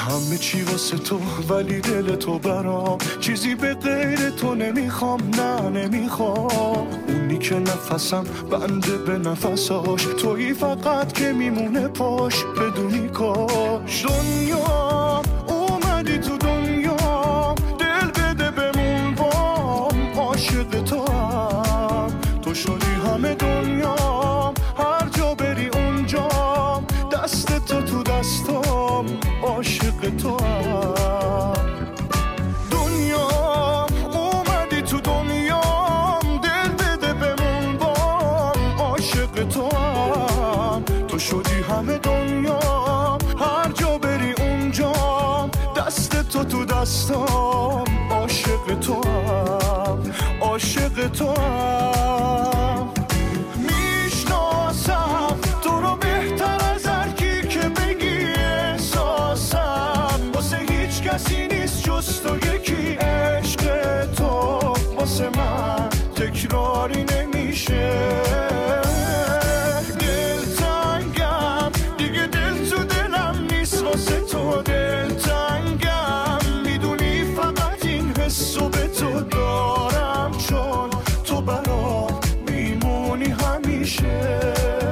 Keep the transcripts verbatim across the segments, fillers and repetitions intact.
همه چی واسه تو ولی دل تو برام چیزی به غیر تو نمیخوام، نه نمیخوام. اونی که نفسم بنده به نفساش، تویی فقط که میمونه پاش بدونی کاش. دنیا اومدی تو دنیا، دل بده بمون بام، عاشق تو هم تو شدی همه دنیا، هر جا بری اونجام، دست تو تو دستام، عاشق تو هم. دنیا اومدی تو دنیام، دل بده بمون بام، عاشق تو هم تو شدی همه دنیا، هر جا بری اونجام، دست تو تو دستام، عاشق تو هم، عاشق تو هم. میشناسم تو رو بهتر از هر کی که بگی احساسم، واسه هیچ کسی نیست جز تو یکی. عشق تو واسه من تکراری نمیشه، دلتنگم دیگه، دل تو دلم نیست واسه تو. دلتنگم میدونی فقط این حسو به تو دارم، چون تو برام میمونی همیشه.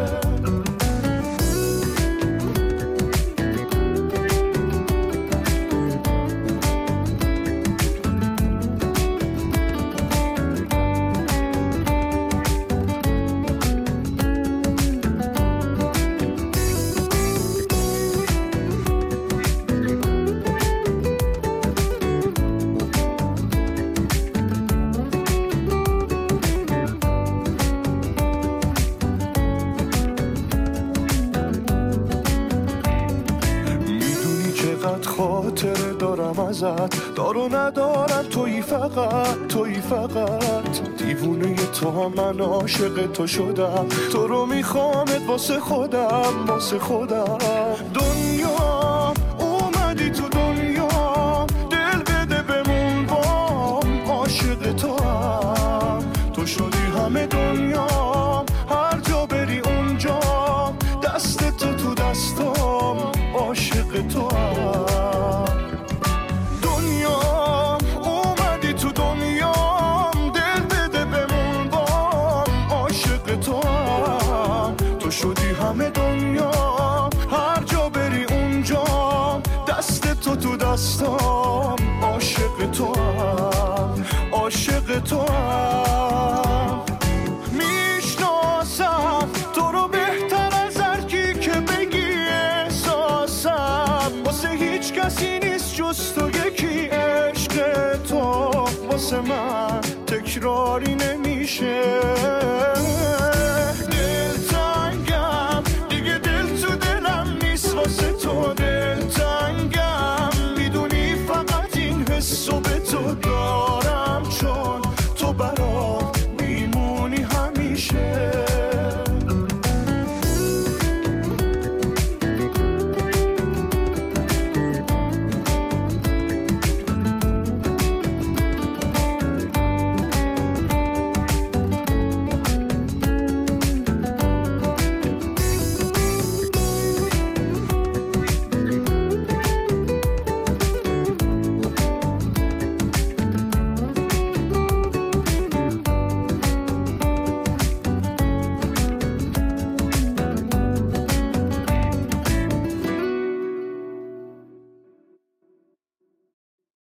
خاطره دارم ازت، دار و ندارم تویی فقط، تویی فقط. دیوونه تو هم من عاشق تو شدم، تو رو میخوامت واسه خودم، واسه خودم. دنیا اومدی تو دنیا، دل بده بمون بام، عاشق تو هم تو شدی همه دنیا، هر جا بری اونجا، دست تو تو دستام، عاشق تو هم. دنیا اومدی تو دنیا، دل بده بمون بام، عاشق تو هم تو شدی همه دنیا، هر جا بری اونجا، دست تو تو دستام، عاشق تو هم، عاشق تو هم. میشناسم تو رو بهتر از هر کی که بگی احساسم، واسه هیچ کسی نیست جز تو یکی. عشق تو واسه من تکراری نمیشه،